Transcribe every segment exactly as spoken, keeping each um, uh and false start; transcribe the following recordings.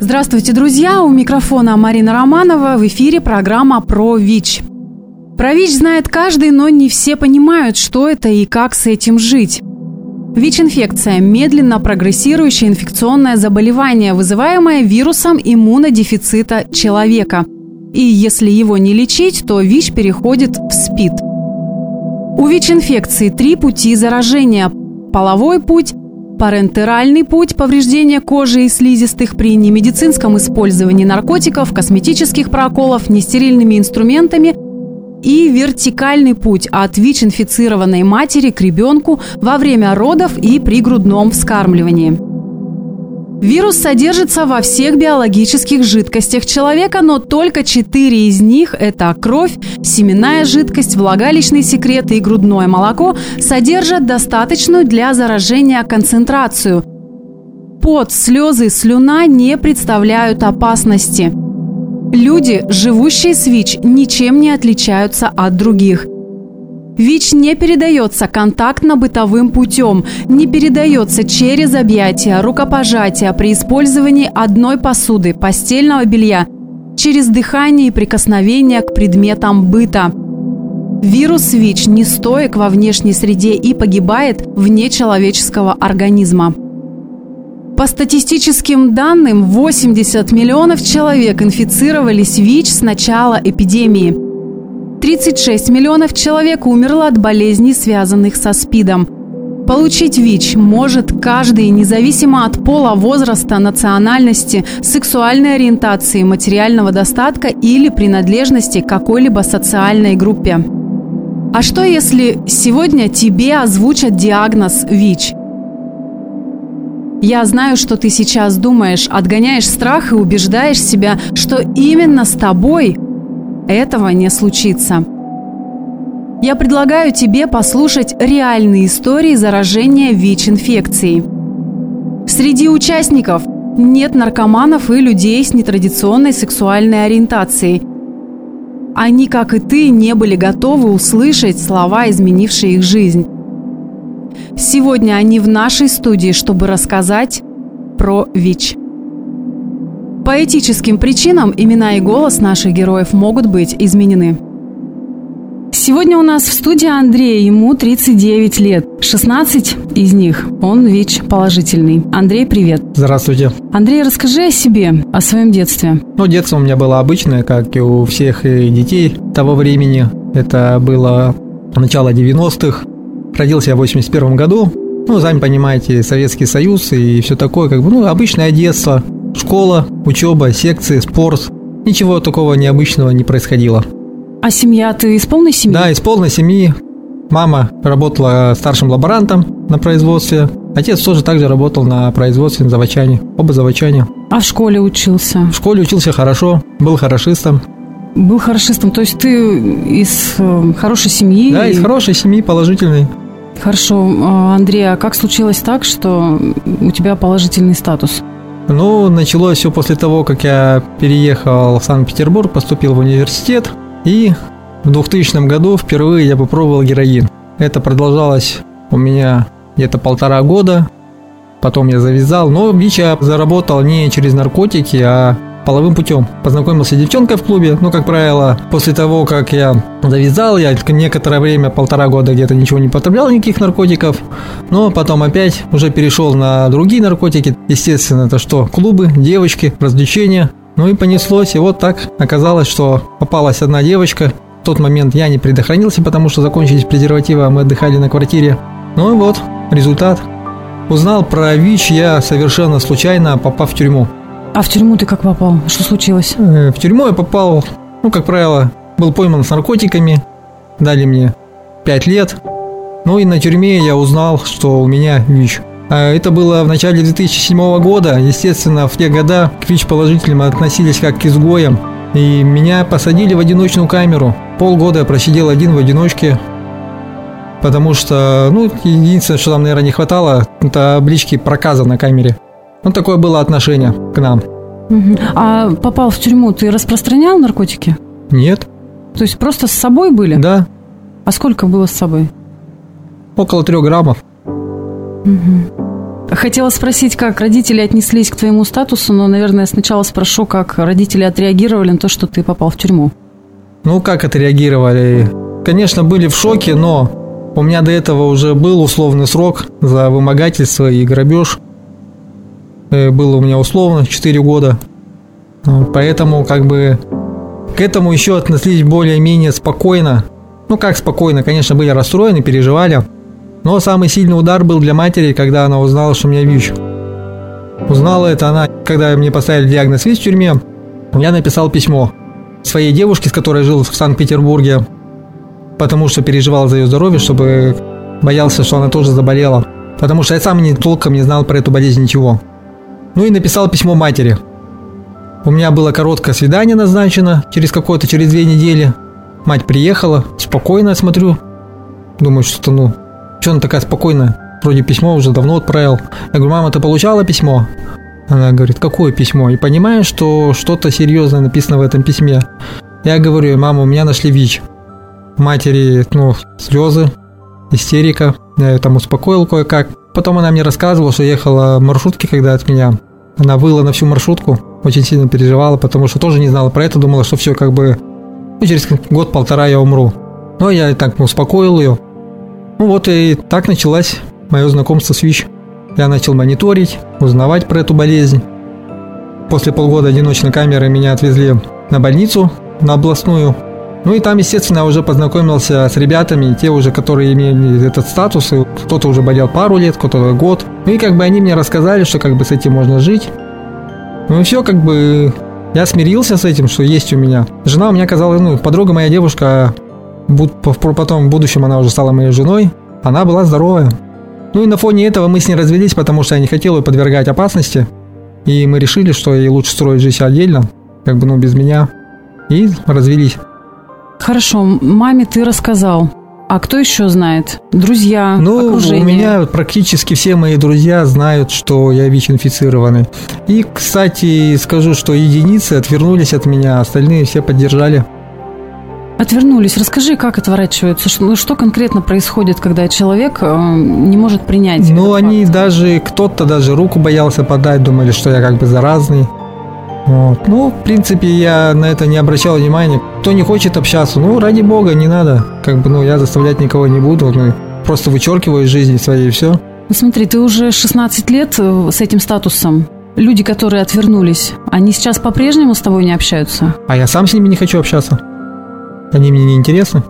Здравствуйте, друзья! У микрофона Марина Романова. В эфире программа про ВИЧ. Про ВИЧ знает каждый, но не все понимают, что это и как с этим жить. ВИЧ-инфекция – медленно прогрессирующее инфекционное заболевание, вызываемое вирусом иммунодефицита человека. И если его не лечить, то ВИЧ переходит в СПИД. У ВИЧ-инфекции три пути заражения – половой путь, парентеральный путь повреждения кожи и слизистых при немедицинском использовании наркотиков, косметических проколов, нестерильными инструментами и вертикальный путь от ВИЧ-инфицированной матери к ребенку во время родов и при грудном вскармливании. Вирус содержится во всех биологических жидкостях человека, но только четыре из них – это кровь, семенная жидкость, влагалищный секрет и грудное молоко – содержат достаточную для заражения концентрацию. Пот, слезы, слюна не представляют опасности. Люди, живущие с ВИЧ, ничем не отличаются от других. ВИЧ не передается контактно-бытовым путем, не передается через объятия, рукопожатия при использовании одной посуды, постельного белья, через дыхание и прикосновение к предметам быта. Вирус ВИЧ не стоек во внешней среде и погибает вне человеческого организма. По статистическим данным, восемьдесят миллионов человек инфицировались ВИЧ с начала эпидемии. тридцать шесть миллионов человек умерло от болезней, связанных со СПИДом. Получить ВИЧ может каждый, независимо от пола, возраста, национальности, сексуальной ориентации, материального достатка или принадлежности к какой-либо социальной группе. А что, если сегодня тебе озвучат диагноз ВИЧ? Я знаю, что ты сейчас думаешь, отгоняешь страх и убеждаешь себя, что именно с тобой этого не случится. Я предлагаю тебе послушать реальные истории заражения ВИЧ-инфекцией. Среди участников нет наркоманов и людей с нетрадиционной сексуальной ориентацией. Они, как и ты, не были готовы услышать слова, изменившие их жизнь. Сегодня они в нашей студии, чтобы рассказать про ВИЧ. По этическим причинам имена и голос наших героев могут быть изменены. Сегодня у нас в студии Андрей, ему тридцать девять лет. шестнадцать из них он ВИЧ-положительный. Андрей, привет. Здравствуйте. Андрей, расскажи о себе, о своем детстве. Ну, детство у меня было обычное, как и у всех детей того времени. Это было начало девяностых. Родился я в восемьдесят первом году. Ну, сами понимаете, Советский Союз и все такое, как бы, ну, обычное детство. Школа, учеба, секции, спорт. Ничего такого необычного не происходило. А семья, ты из полной семьи? Да, из полной семьи. Мама работала старшим лаборантом на производстве. Отец тоже также работал на производстве, на заводчане. Оба заводчане. А в школе учился? В школе учился хорошо, был хорошистом. Был хорошистом, то есть ты из хорошей семьи? Да, из хорошей семьи, положительной. Хорошо. Андрей, а как случилось так, что у тебя положительный статус? Ну, началось все после того, как я переехал в Санкт-Петербург, поступил в университет. И в двухтысячном году впервые я попробовал героин. Это продолжалось у меня где-то полтора года. Потом я завязал. Но ВИЧ я заработал не через наркотики, а половым путем. Познакомился с девчонкой в клубе. Ну, как правило, после того, как я завязал, я некоторое время, полтора года где-то ничего не потреблял, никаких наркотиков. Но потом опять уже перешел на другие наркотики. Естественно, это что? Клубы, девочки, развлечения. Ну и понеслось. И вот так оказалось, что попалась одна девочка. В тот момент я не предохранился, потому что закончились презервативы, а мы отдыхали на квартире. Ну и вот результат. Узнал про ВИЧ я совершенно случайно, попав в тюрьму. А в тюрьму ты как попал? Что случилось? В тюрьму я попал, ну, как правило, был пойман с наркотиками. Дали мне пять лет. Ну и на тюрьме я узнал, что у меня ВИЧ. Это было в начале две тысячи седьмого года. Естественно, в те годы к ВИЧ-положительным относились как к изгоям. И меня посадили в одиночную камеру. Полгода я просидел один в одиночке. Потому что, ну, единственное, что там, наверное, не хватало, это таблички проказа на камере. Ну, такое было отношение к нам. Угу. А попал в тюрьму, ты распространял наркотики? Нет. То есть просто с собой были? Да. А сколько было с собой? Около трех граммов. Угу. Хотела спросить, как родители отнеслись к твоему статусу, но, наверное, сначала спрошу, как родители отреагировали на то, что ты попал в тюрьму. Ну, как отреагировали? Конечно, были в шоке, но у меня до этого уже был условный срок за вымогательство и грабеж. Было у меня условно четыре года. Поэтому как бы к этому еще отнеслись более-менее спокойно. Ну, как спокойно, конечно, были расстроены, переживали. Но самый сильный удар был для матери, когда она узнала, что у меня ВИЧ. Узнала это она, когда мне поставили диагноз ВИЧ в тюрьме. Я написал письмо своей девушке, с которой жил в Санкт-Петербурге, потому что переживал за ее здоровье, чтобы боялся, что она тоже заболела. Потому что я сам не, толком не знал про эту болезнь ничего. Ну и написал письмо матери. У меня было короткое свидание назначено, через какое-то, через две недели. Мать приехала, спокойно смотрю. Думаю, что-то, ну, что она такая спокойная? Вроде письмо уже давно отправил. Я говорю, мама, ты получала письмо? Она говорит, какое письмо? И понимаю, что что-то серьезное написано в этом письме. Я говорю, мама, у меня нашли ВИЧ. Матери, ну, слезы, истерика. Я ее там успокоил кое-как. Потом она мне рассказывала, что ехала в маршрутке, когда от меня. Она выла на всю маршрутку, очень сильно переживала, потому что тоже не знала про это, думала, что все как бы, ну, через год-полтора я умру. Но я и так успокоил ее. Ну вот и так началось мое знакомство с ВИЧ. Я начал мониторить, узнавать про эту болезнь. После полгода одиночной камеры меня отвезли на больницу, на областную. Ну и там, естественно, я уже познакомился с ребятами, те уже, которые имели этот статус. И кто-то уже болел пару лет, кто-то год. Ну и как бы они мне рассказали, что как бы с этим можно жить. Ну и все, как бы я смирился с этим, что есть у меня. Жена у меня оказалась, ну, подруга моя девушка, потом в будущем она уже стала моей женой. Она была здоровая. Ну и на фоне этого мы с ней развелись, потому что я не хотел ее подвергать опасности. И мы решили, что ей лучше строить жизнь отдельно, как бы, ну, без меня. И развелись. Хорошо, маме ты рассказал. А кто еще знает? Друзья, ну, окружение? У меня практически все мои друзья знают, что я ВИЧ-инфицированный. И, кстати, скажу, что единицы отвернулись от меня, остальные все поддержали. Отвернулись. Расскажи, как отворачиваются? Что, ну, что конкретно происходит, когда человек э, не может принять? Ну, они факт? даже, кто-то даже руку боялся подать, думали, что я как бы заразный. Вот. Ну, в принципе, я на это не обращал внимания. Кто не хочет общаться, ну, ради бога, не надо. Как бы, ну, я заставлять никого не буду. Ну, просто вычеркиваю из жизни своей и все. Ну, смотри, ты уже шестнадцать лет с этим статусом. Люди, которые отвернулись, они сейчас по-прежнему с тобой не общаются? А я сам с ними не хочу общаться. Они мне не интересны.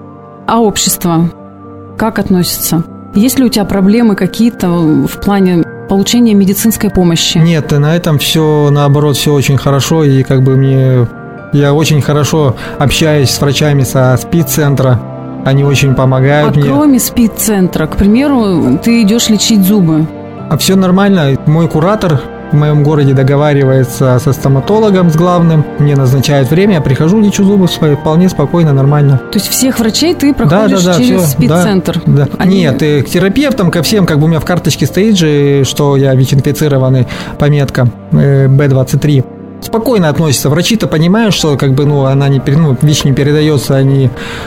А общество как относится? Есть ли у тебя проблемы какие-то в плане получения медицинской помощи? Нет, на этом все, наоборот, все очень хорошо. И как бы мне... Я очень хорошо общаюсь с врачами со СПИД-центра. Они очень помогают а мне. А кроме СПИД-центра, к примеру, ты идешь лечить зубы? А все нормально. Мой куратор в моем городе договаривается со стоматологом, с главным. Мне назначают время, я прихожу, лечу зубы свои, вполне спокойно, нормально. То есть всех врачей ты проходишь да, да, да, через все, СПИД-центр? Да, да. Они... Нет, и к терапевтам, ко всем, как бы у меня в карточке стоит же, что я ВИЧ-инфицированный, пометка э, бэ двадцать три. Спокойно относятся. Врачи-то понимают, что как бы, ну, она не, ну, ВИЧ не передается, они...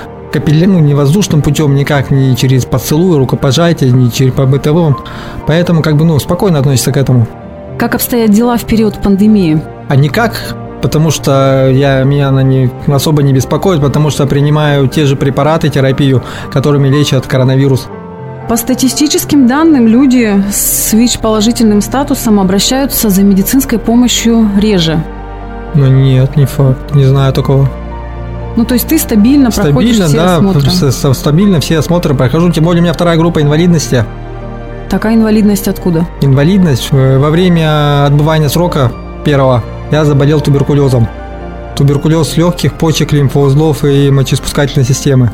ну, не воздушным путем, никак, не через поцелуй, рукопожатие, не через по бытовым. Поэтому, как бы, ну, спокойно относятся к этому. Как обстоят дела в период пандемии? А никак, потому что я, меня она не, особо не беспокоит, потому что принимаю те же препараты, терапию, которыми лечат коронавирус. По статистическим данным, люди с ВИЧ-положительным статусом обращаются за медицинской помощью реже. Ну нет, не факт, не знаю такого. Ну, то есть ты стабильно, стабильно проходишь все да, осмотры? Стабильно, стабильно все осмотры прохожу. Тем более у меня вторая группа инвалидности. Такая инвалидность откуда? Инвалидность. Во время отбывания срока первого я заболел туберкулезом. Туберкулез легких, почек, лимфоузлов и мочеиспускательной системы.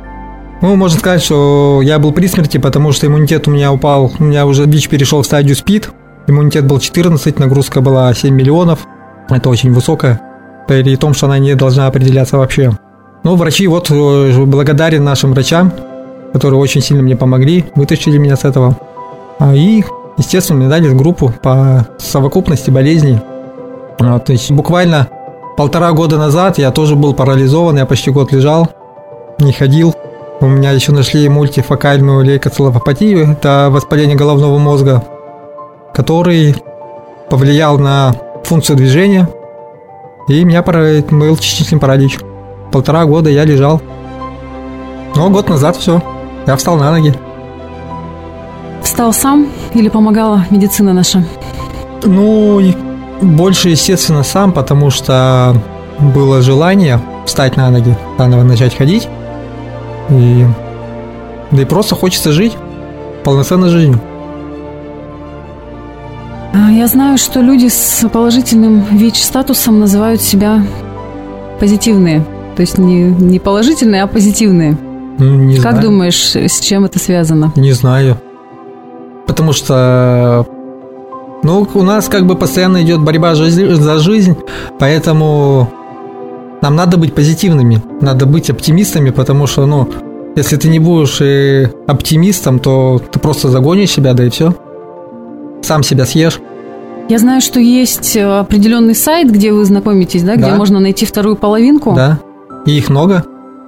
Ну, можно сказать, что я был при смерти, потому что иммунитет у меня упал. У меня уже ВИЧ перешел в стадию СПИД. Иммунитет был четырнадцать, нагрузка была семь миллионов. Это очень высокая. При том, что она не должна определяться вообще. Ну, врачи, вот, благодарен нашим врачам, которые очень сильно мне помогли, вытащили меня с этого. И, естественно, мне дали группу по совокупности болезней. То есть буквально полтора года назад я тоже был парализован, я почти год лежал, не ходил. У меня еще нашли мультифокальную лейкоцеллопатию, это воспаление головного мозга. который повлиял на функцию движения, и у меня был частичный паралич. Полтора года я лежал. Но год назад все, я встал на ноги. Встал сам или помогала медицина наша? Ну, больше, естественно, сам, потому что было желание встать на ноги, заново начать ходить. И... Да и просто хочется жить полноценной жизнью. Я знаю, что люди с положительным ВИЧ-статусом называют себя позитивные. То есть не, не положительные, а позитивные. Не как знаю. думаешь, с чем это связано? Не знаю. Потому что... Ну, у нас как бы постоянно идет борьба за жизнь, поэтому нам надо быть позитивными, надо быть оптимистами, потому что, ну, если ты не будешь оптимистом, то ты просто загонишь себя, да и все. Сам себя съешь. Я знаю, что есть определенный сайт, где вы знакомитесь, да, где да. можно найти вторую половинку. Да, и их много.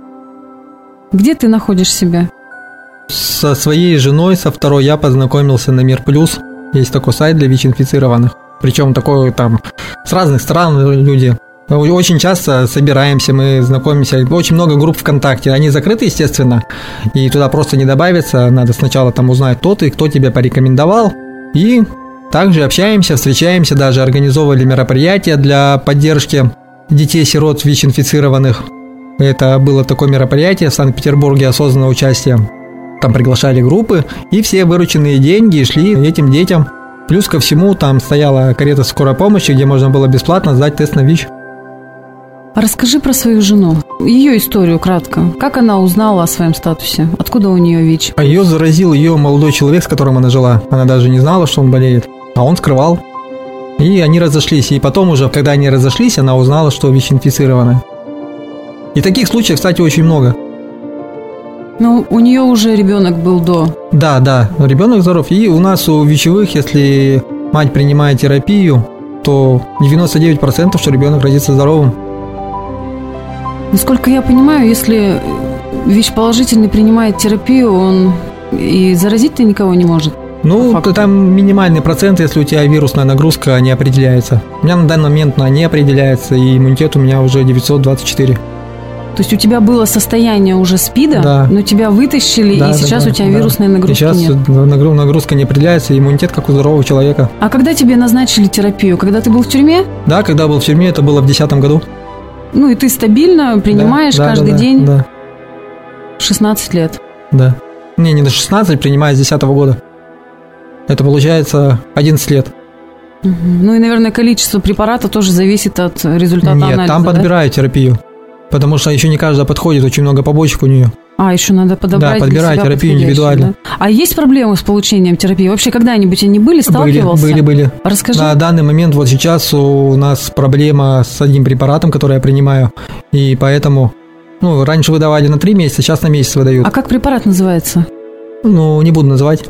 Где ты находишь себя? Со своей женой, со второй, я познакомился на Мир Плюс. Есть такой сайт для ВИЧ-инфицированных. Причем такой там с разных стран люди. Очень часто собираемся, мы знакомимся. Очень много групп ВКонтакте. Они закрыты, естественно. И туда просто не добавиться. Надо сначала там узнать, кто ты, кто тебя порекомендовал. И также общаемся, встречаемся. Даже организовывали мероприятия для поддержки детей-сирот ВИЧ-инфицированных. Это было такое мероприятие в Санкт-Петербурге, осознанное участие. Там приглашали группы, и все вырученные деньги шли этим детям. Плюс ко всему там стояла карета скорой помощи, где можно было бесплатно сдать тест на ВИЧ. Расскажи про свою жену, ее историю кратко. Как она узнала о своем статусе? Откуда у нее ВИЧ? А ее заразил ее молодой человек, с которым она жила. Она даже не знала, что он болеет, а он скрывал. И они разошлись. И потом уже, когда они разошлись, она узнала, что ВИЧ-инфицированная. И таких случаев, кстати, очень много. Ну, у нее уже ребенок был до. Да, да, ребенок здоров. И у нас у ВИЧевых, если мать принимает терапию, то девяносто девять процентов, что ребенок родится здоровым. Насколько я понимаю, если ВИЧ-положительный принимает терапию, он и заразить-то никого не может. Ну, там минимальный процент, если у тебя вирусная нагрузка не определяется. У меня на данный момент она не определяется, и иммунитет у меня уже девятьсот двадцать четыре. То есть у тебя было состояние уже СПИДа, да. но тебя вытащили, да, и сейчас да, да, у тебя да. вирусной нагрузки сейчас нет. Сейчас нагрузка не определяется, иммунитет как у здорового человека. А когда тебе назначили терапию? Когда ты был в тюрьме? Да, когда был в тюрьме, это было в две тысячи десятом году. Ну и ты стабильно принимаешь да, каждый да, день? Да. шестнадцать лет? Да. Не, не до шестнадцати, принимаю с две тысячи десятого года. Это получается одиннадцать лет. Угу. Ну и, наверное, количество препарата тоже зависит от результата Нет, анализа. Нет, там да? подбирают терапию. Потому что еще не каждая подходит, очень много побочек у нее. А, еще надо подобрать. Да, подбирать терапию индивидуально. Да? А есть проблемы с получением терапии? Вообще, когда-нибудь они были, сталкивался? Были, были, были. Расскажи. На данный момент, вот сейчас у нас проблема с одним препаратом, который я принимаю, и поэтому, ну, раньше выдавали на три месяца, сейчас на месяц выдают. А как препарат называется? Ну, не буду называть.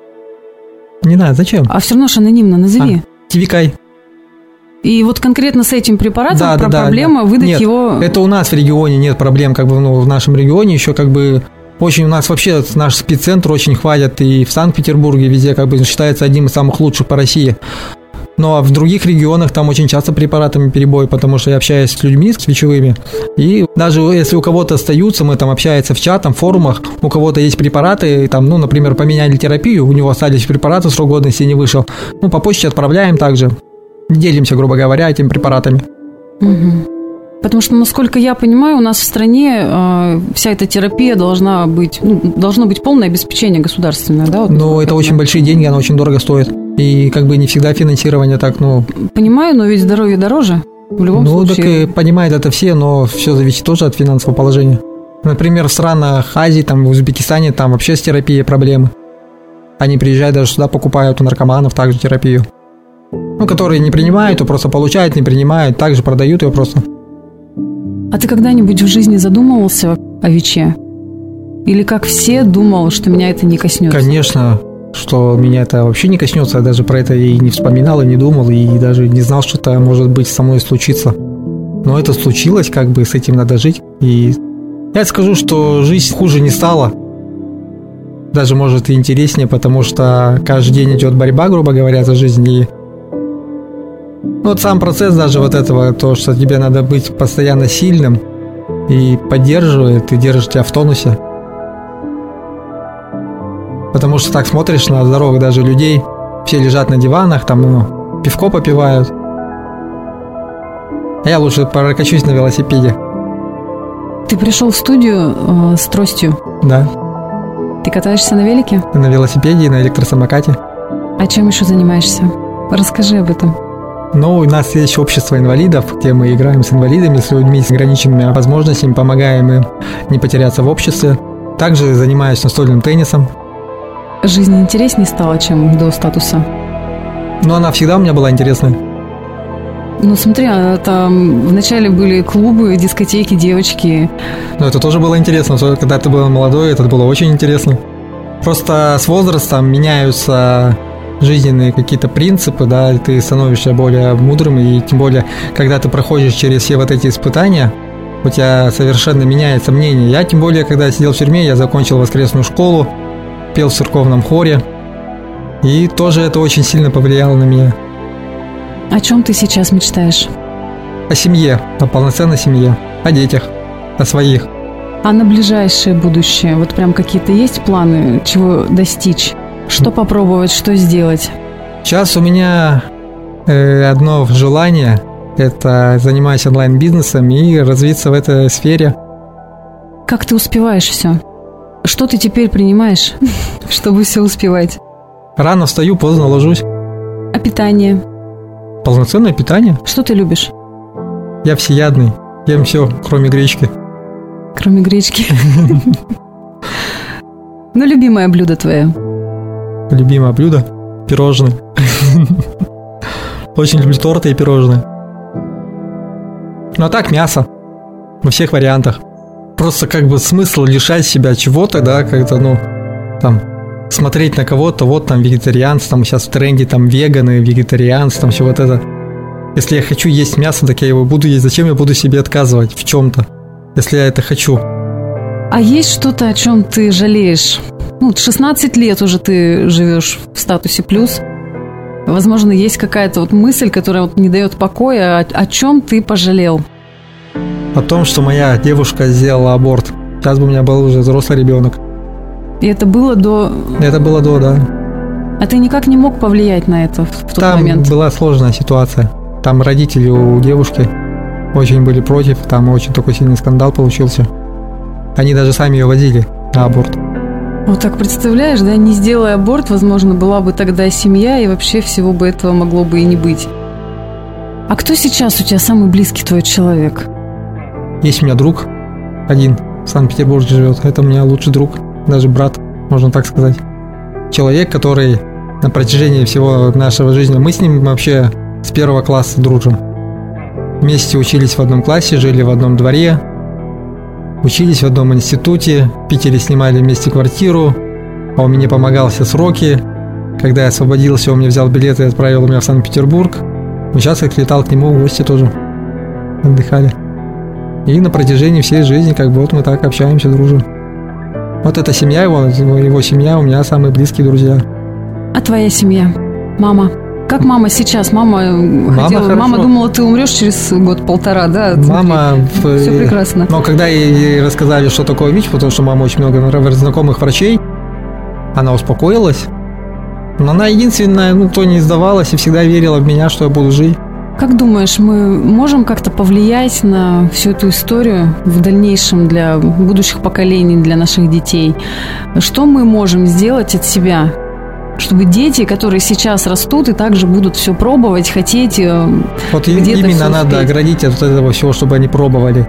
Не знаю, зачем? А все равно же анонимно назови. А, Тивикай. И вот конкретно с этим препаратом да, про да, проблема да. выдать нет, его... это у нас в регионе нет проблем, как бы, ну, в нашем регионе еще как бы очень у нас вообще наш спеццентр очень хвалят, и в Санкт-Петербурге везде как бы считается одним из самых лучших по России. Ну, а в других регионах там очень часто препаратами перебой, потому что я общаюсь с людьми, с ВИЧевыми, и даже если у кого-то остаются, мы там общаемся в чатах, в форумах, у кого-то есть препараты, там, ну, например, поменяли терапию, у него остались препараты, срок годности не вышел, ну, по почте отправляем также. Делимся, грубо говоря, этими препаратами. Угу. Потому что, насколько я понимаю, у нас в стране э, вся эта терапия должна быть, ну, должно быть полное обеспечение государственное, да? Вот, ну, это очень большие деньги, она очень дорого стоит. И как бы не всегда финансирование так, ну... Понимаю, но ведь здоровье дороже в любом ну, случае. Ну, так и понимают это все, но все зависит тоже от финансового положения. Например, в странах Азии, там, в Узбекистане, там вообще с терапией проблемы. Они приезжают даже сюда, покупают у наркоманов также терапию. Ну, которые не принимают, то просто получают, не принимают, также продают ее просто. А ты когда-нибудь в жизни задумывался о ВИЧе? Или как все думал, что меня это не коснется? Конечно, что меня это вообще не коснется. Я даже про это и не вспоминал, и не думал, и даже не знал, что это может быть со мной случиться. Но это случилось, как бы с этим надо жить. И я скажу, что жизнь хуже не стала. даже, может, и интереснее, потому что каждый день идет борьба, грубо говоря, за жизнь. И вот сам процесс даже вот этого, то, что тебе надо быть постоянно сильным, и поддерживает, и держит тебя в тонусе. Потому что так смотришь на здоровых даже людей, все лежат на диванах, там, ну, пивко попивают. А я лучше прокачусь на велосипеде. Ты пришел в студию э, с тростью? Да. Ты катаешься на велике? На велосипеде и на электросамокате. А чем еще занимаешься? Расскажи об этом. Ну, у нас есть общество инвалидов, где мы играем с инвалидами, с людьми с ограниченными возможностями, помогаем им не потеряться в обществе. Также занимаюсь настольным теннисом. Жизнь интереснее стала, чем до статуса? Но она всегда у меня была интересной. Ну, смотри, там вначале были клубы, дискотеки, девочки. Ну, это тоже было интересно. Когда ты был молодой, это было очень интересно. Просто с возрастом меняются жизненные какие-то принципы, да, и ты становишься более мудрым, и тем более, когда ты проходишь через все вот эти испытания, у тебя совершенно меняется мнение. Я, тем более, когда сидел в тюрьме, я закончил воскресную школу, пел в церковном хоре, и тоже это очень сильно повлияло на меня. О чем ты сейчас мечтаешь? О семье, о полноценной семье, о детях, о своих. А на ближайшее будущее, вот прям какие-то есть планы, чего достичь? Что попробовать, что сделать? Сейчас у меня э, одно желание – это занимаюсь онлайн-бизнесом и развиться в этой сфере. Как ты успеваешь все? Что ты теперь принимаешь, чтобы все успевать? Рано встаю, поздно ложусь. А питание? Полноценное питание. Что ты любишь? Я всеядный, ем все, кроме гречки. Кроме гречки. Ну, любимое блюдо твое? Любимое блюдо – пирожные. Очень люблю торты и пирожные. Ну а так мясо. Во всех вариантах. Просто как бы смысл лишать себя чего-то, да, как-то, ну, там, смотреть на кого-то, вот там вегетарианцы, там сейчас в тренде там веганы, вегетарианцы, там все вот это. Если я хочу есть мясо, так я его буду есть. Зачем я буду себе отказывать в чем-то, если я это хочу? А есть что-то, о чем ты жалеешь? Ну, шестнадцать лет уже ты живешь в статусе плюс. Возможно, есть какая-то вот мысль, которая вот не дает покоя. О, о чем ты пожалел? О том, что моя девушка сделала аборт. Сейчас бы у меня был уже взрослый ребенок. И это было до... Это было до, да. А ты никак не мог повлиять на это в, в тот там момент? Там была сложная ситуация. Там родители у девушки очень были против. Там очень такой сильный скандал получился. Они даже сами ее возили на аборт. Вот так представляешь, да, не сделая аборт, возможно, была бы тогда семья, и вообще всего бы этого могло бы и не быть. А кто сейчас у тебя самый близкий твой человек? Есть у меня друг один в Санкт-Петербурге живет. Это у меня лучший друг, даже брат, можно так сказать. Человек, который на протяжении всего нашего жизни, мы с ним вообще с первого класса дружим. Вместе учились в одном классе, жили в одном дворе. Учились в одном институте, в Питере снимали вместе квартиру, а он мне помогал все сроки. Когда я освободился, он мне взял билеты и отправил меня в Санкт-Петербург. И сейчас я летал к нему в гости тоже, отдыхали. И на протяжении всей жизни, как бы вот мы так общаемся, дружим. Вот эта семья его, его семья, у меня самые близкие друзья. А твоя семья? Мама? Как мама сейчас? Мама, мама хотела, мама думала, ты умрешь через год-полтора, да? Мама... В... Все прекрасно. Но когда ей рассказали, что такое ВИЧ, потому что мама очень много знакомых врачей, она успокоилась. Но она единственная, ну, кто не сдавалась и всегда верила в меня, что я буду жить. Как думаешь, мы можем как-то повлиять на всю эту историю в дальнейшем для будущих поколений, для наших детей? Что мы можем сделать от себя, чтобы дети, которые сейчас растут и также будут все пробовать, хотеть вот где-то именно надо успеть. оградить от этого всего, чтобы они пробовали.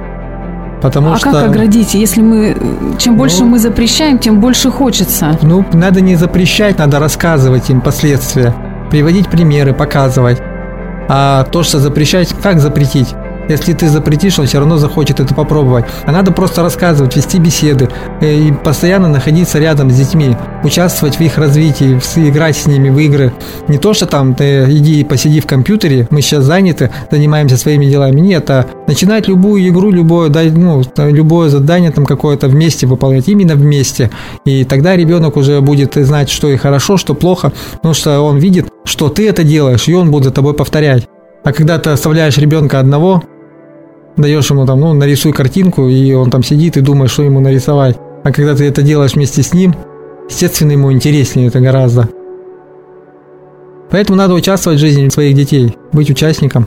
Потому а что... как оградить? Если мы, чем больше ну, мы запрещаем, тем больше хочется. Ну, надо не запрещать, надо рассказывать им последствия, приводить примеры, показывать. А то, что запрещать, как запретить? Если ты запретишь, он все равно захочет это попробовать. А надо просто рассказывать, вести беседы и постоянно находиться рядом с детьми, участвовать в их развитии, играть с ними в игры. Не то, что там ты иди и посиди в компьютере, мы сейчас заняты, занимаемся своими делами. Нет, а начинать любую игру, любое, ну, любое задание там какое-то вместе выполнять, именно вместе. И тогда ребенок уже будет знать, что и хорошо, что плохо, потому что он видит, что ты это делаешь, и он будет за тобой повторять. А когда ты оставляешь ребенка одного, даешь ему там, ну, нарисуй картинку, и он там сидит и думает, что ему нарисовать. А когда ты это делаешь вместе с ним, естественно, ему интереснее это гораздо. Поэтому надо участвовать в жизни своих детей, быть участником.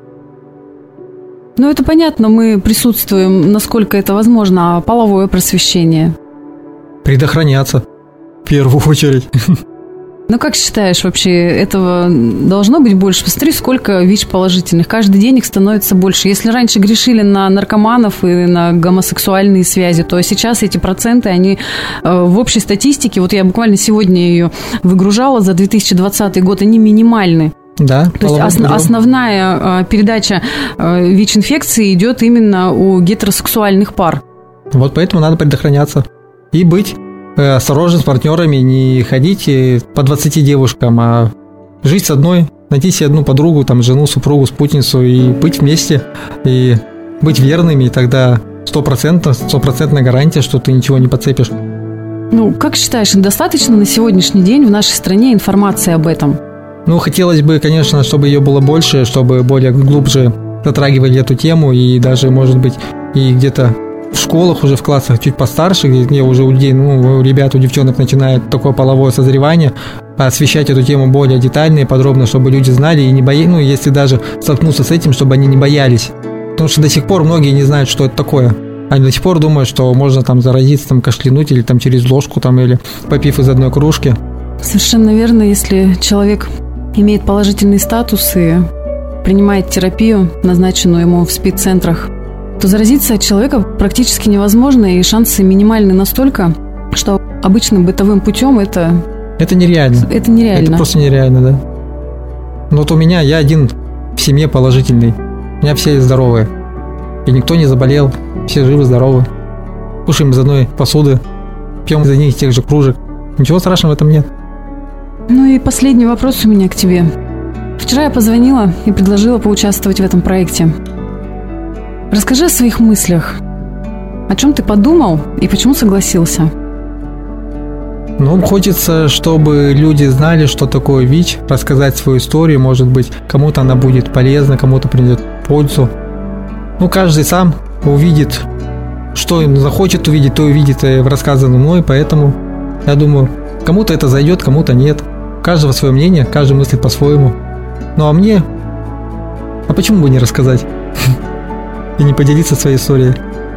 Ну, это понятно, мы присутствуем, насколько это возможно, а половое просвещение? Предохраняться, в первую очередь. Ну, как считаешь, вообще этого должно быть больше? Посмотри, сколько ВИЧ положительных. Каждый день их становится больше. Если раньше грешили на наркоманов и на гомосексуальные связи, то сейчас эти проценты, они в общей статистике, вот я буквально сегодня ее выгружала за две тысячи двадцатый год, они минимальны. Да, то есть ос- основная передача ВИЧ-инфекции идет именно у гетеросексуальных пар. Вот поэтому надо предохраняться и быть осторожны с партнерами, не ходить по двадцати девушкам, а жить с одной, найти себе одну подругу, там, жену, супругу, спутницу и быть вместе, и быть верными, и тогда стопроцентная гарантия, что ты ничего не подцепишь. Ну, как считаешь, достаточно на сегодняшний день в нашей стране информации об этом? Ну, хотелось бы, конечно, чтобы ее было больше, чтобы более глубже затрагивали эту тему, и даже, может быть, и где-то в школах уже в классах чуть постарше, где уже у людей, ну, у ребят, у девчонок начинает такое половое созревание, освещать эту тему более детально и подробно, чтобы люди знали и не боялись, ну, если даже столкнуться с этим, чтобы они не боялись. Потому что до сих пор многие не знают, что это такое. Они до сих пор думают, что можно там заразиться, там кашлянуть или там через ложку, там, или попив из одной кружки. Совершенно верно, если человек имеет положительный статус и принимает терапию, назначенную ему в СПИД-центрах, то заразиться от человека практически невозможно, и шансы минимальны настолько, что обычным бытовым путем это... Это нереально. Это нереально. Это просто нереально, да. Но вот у меня, я один в семье положительный. У меня все здоровые. И никто не заболел. Все живы-здоровы. Кушаем из одной посуды. Пьем из одних и тех же кружек. Ничего страшного в этом нет. Ну и последний вопрос у меня к тебе. Вчера я позвонила и предложила поучаствовать в этом проекте. Расскажи о своих мыслях. О чем ты подумал и почему согласился? Ну, хочется, чтобы люди знали, что такое ВИЧ, рассказать свою историю, может быть, кому-то она будет полезна, кому-то принесет пользу. Ну, каждый сам увидит, что он захочет увидеть, то увидит в рассказанном мной, поэтому, я думаю, кому-то это зайдет, кому-то нет. У каждого свое мнение, каждый мыслит по-своему. Ну, а мне, а почему бы не рассказать? И не поделиться своей историей.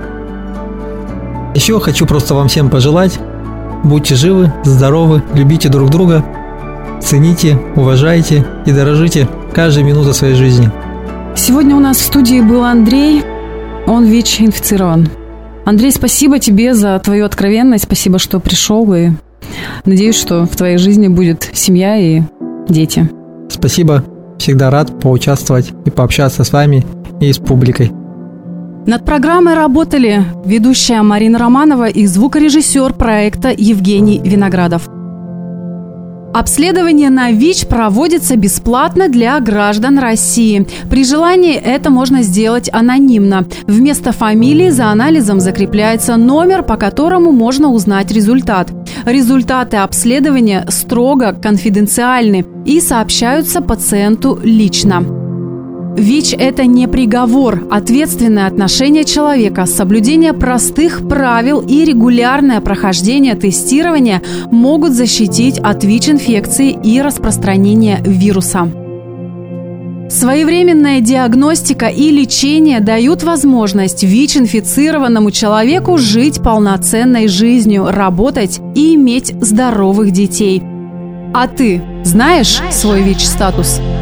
Еще хочу просто вам всем пожелать: будьте живы, здоровы, любите друг друга, цените, уважайте и дорожите каждой минутой своей жизни. Сегодня у нас в студии был Андрей, он ВИЧ-инфицирован. Андрей, спасибо тебе за твою откровенность, спасибо, что пришел, и надеюсь, что в твоей жизни будет семья и дети. Спасибо, всегда рад поучаствовать и пообщаться с вами и с публикой. Над программой работали ведущая Марина Романова и звукорежиссер проекта Евгений Виноградов. Обследование на ВИЧ проводится бесплатно для граждан России. При желании это можно сделать анонимно. Вместо фамилии за анализом закрепляется номер, по которому можно узнать результат. Результаты обследования строго конфиденциальны и сообщаются пациенту лично. ВИЧ – это не приговор. Ответственное отношение человека, соблюдение простых правил и регулярное прохождение тестирования могут защитить от ВИЧ-инфекции и распространения вируса. Своевременная диагностика и лечение дают возможность ВИЧ-инфицированному человеку жить полноценной жизнью, работать и иметь здоровых детей. А ты знаешь свой ВИЧ-статус?